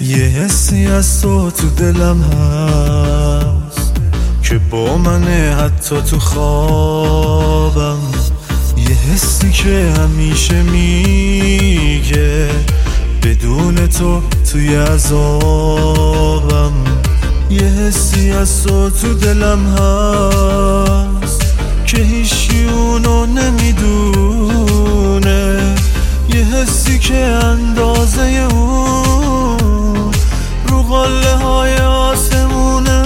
یه حسی از تو دلم هست که با منه حتی تو خوابم، یه حسی که همیشه میگه بدون تو توی عذابم، یه حسی از تو دلم هست که هیچی اونو نمیدونه، یه حسی که اندازه اون رو قله های آسمونه.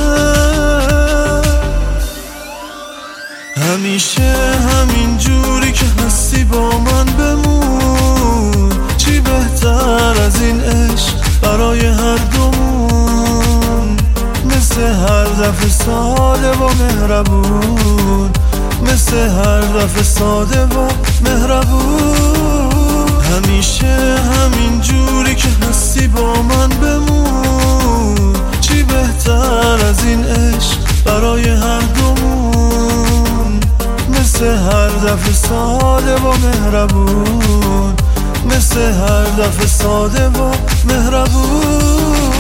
همیشه همین جوری که هستی با من بمون، چی بهتر از این عشق برای هر دومون، مثل هر دفعه ساده و مهربون، مثل هر دفعه ساده و مهربون. همیشه همین جوری که هستی با من بمون، چی بهتر از این عشق برای هر دومون، مثل هر دفعه ساده و مهربون، مثل هر دفعه ساده و مهربون.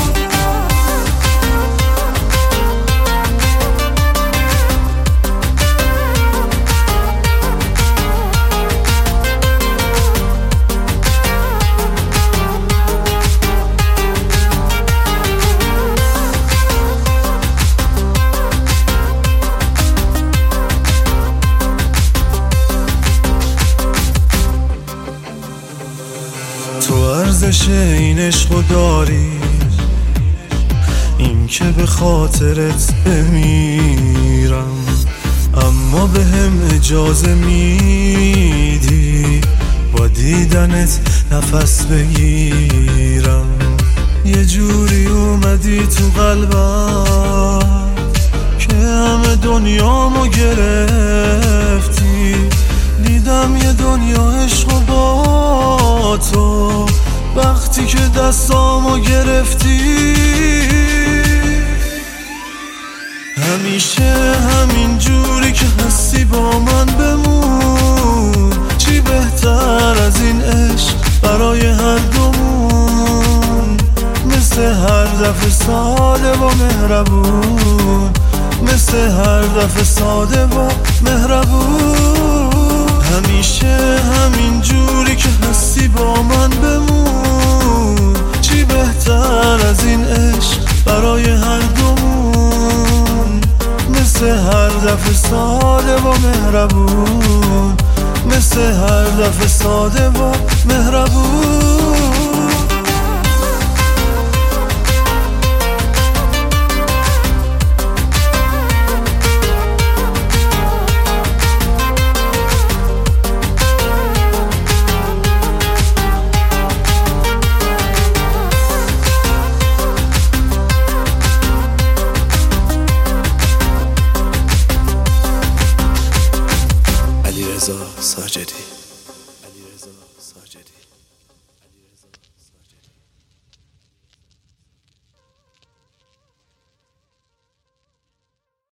تو ارزش این عشقو داری، این که به خاطرت بمیرم، اما به هم اجازه میدی با دیدنت نفس بگیرم. یه جوری اومدی تو قلبم که همه دنیامو گرفتی، دیدم یه دنیا عشق با تو وقتی که دستامو گرفتی. همیشه همین جوری که هستی با من بمون، چی بهتر از این عشق برای هر دومون، مثل هر دفعه ساده و مهربون، مثل هر دفعه ساده و مهربون. همیشه همین جوری که هستی با من بمون، چی بهتر از این عشق برای هر دومون، مثل هر دفعه ساده و مهربون، مثل هر دفعه ساده و مهربون.